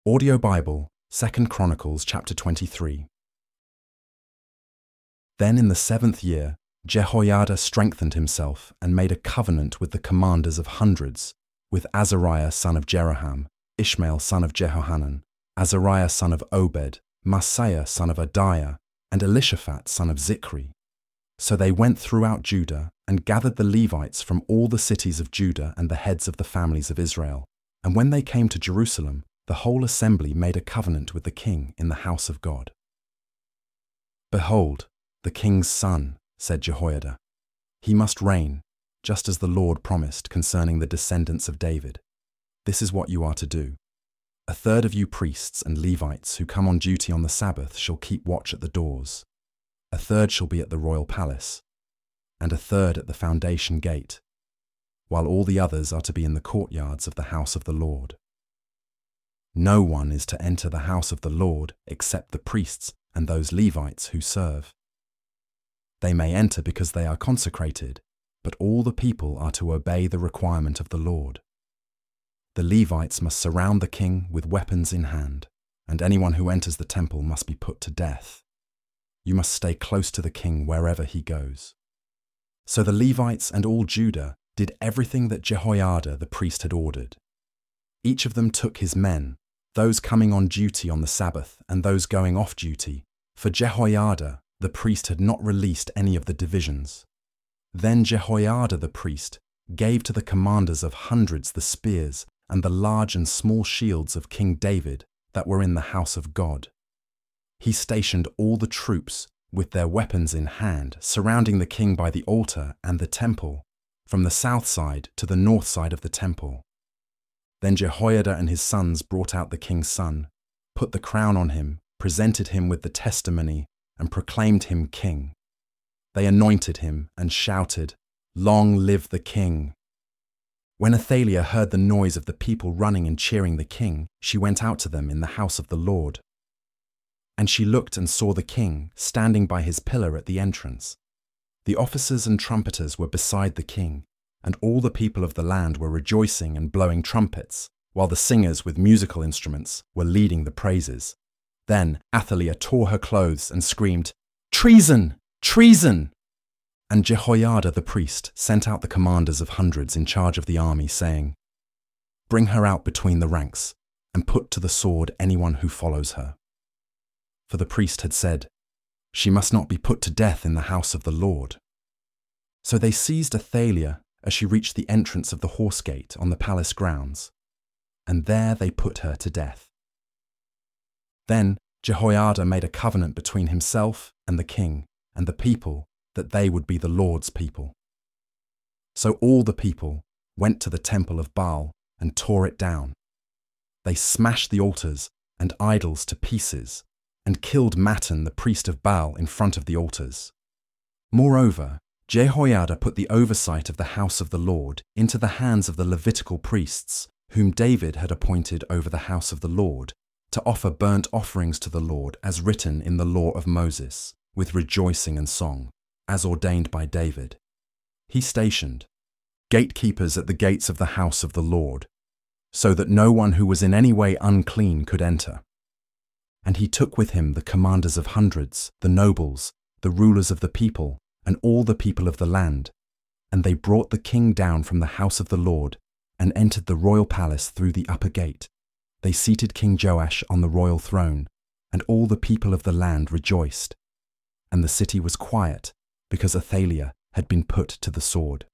Audio Bible, 2 Chronicles chapter 23. Then in the 7th year, Jehoiada strengthened himself and made a covenant with the commanders of hundreds, with Azariah son of Jeroham, Ishmael son of Jehohanan, Azariah son of Obed, Maaseiah son of Adaiah, and Elishaphat son of Zichri. So they went throughout Judah and gathered the Levites from all the cities of Judah and the heads of the families of Israel. And when they came to Jerusalem, the whole assembly made a covenant with the king in the house of God. "Behold, the king's son," said Jehoiada. "He must reign, just as the Lord promised concerning the descendants of David. This is what you are to do. A third of you priests and Levites who come on duty on the Sabbath shall keep watch at the doors. A third shall be at the royal palace, and a third at the foundation gate, while all the others are to be in the courtyards of the house of the Lord. No one is to enter the house of the Lord except the priests and those Levites who serve. They may enter because they are consecrated, but all the people are to obey the requirement of the Lord. The Levites must surround the king with weapons in hand, and anyone who enters the temple must be put to death. You must stay close to the king wherever he goes." So the Levites and all Judah did everything that Jehoiada the priest had ordered. Each of them took his men, those coming on duty on the Sabbath and those going off duty, for Jehoiada the priest had not released any of the divisions. Then Jehoiada the priest gave to the commanders of hundreds the spears and the large and small shields of King David that were in the house of God. He stationed all the troops with their weapons in hand, surrounding the king by the altar and the temple, from the south side to the north side of the temple. Then Jehoiada and his sons brought out the king's son, put the crown on him, presented him with the testimony, and proclaimed him king. They anointed him and shouted, "Long live the king!" When Athaliah heard the noise of the people running and cheering the king, she went out to them in the house of the Lord. And she looked and saw the king standing by his pillar at the entrance. The officers and trumpeters were beside the king, and all the people of the land were rejoicing and blowing trumpets, while the singers with musical instruments were leading the praises. Then Athaliah tore her clothes and screamed, "Treason! Treason!" And Jehoiada the priest sent out the commanders of hundreds in charge of the army, saying, "Bring her out between the ranks, and put to the sword anyone who follows her." For the priest had said, "She must not be put to death in the house of the Lord." So they seized Athaliah as she reached the entrance of the horse gate on the palace grounds, and there they put her to death. Then Jehoiada made a covenant between himself and the king and the people that they would be the Lord's people. So all the people went to the temple of Baal and tore it down. They smashed the altars and idols to pieces and killed Mattan the priest of Baal in front of the altars. Moreover, Jehoiada put the oversight of the house of the Lord into the hands of the Levitical priests, whom David had appointed over the house of the Lord, to offer burnt offerings to the Lord as written in the law of Moses, with rejoicing and song, as ordained by David. He stationed gatekeepers at the gates of the house of the Lord, so that no one who was in any way unclean could enter. And he took with him the commanders of hundreds, the nobles, the rulers of the people, and all the people of the land, and they brought the king down from the house of the Lord and entered the royal palace through the upper gate. They seated King Joash on the royal throne, and all the people of the land rejoiced. And the city was quiet because Athaliah had been put to the sword.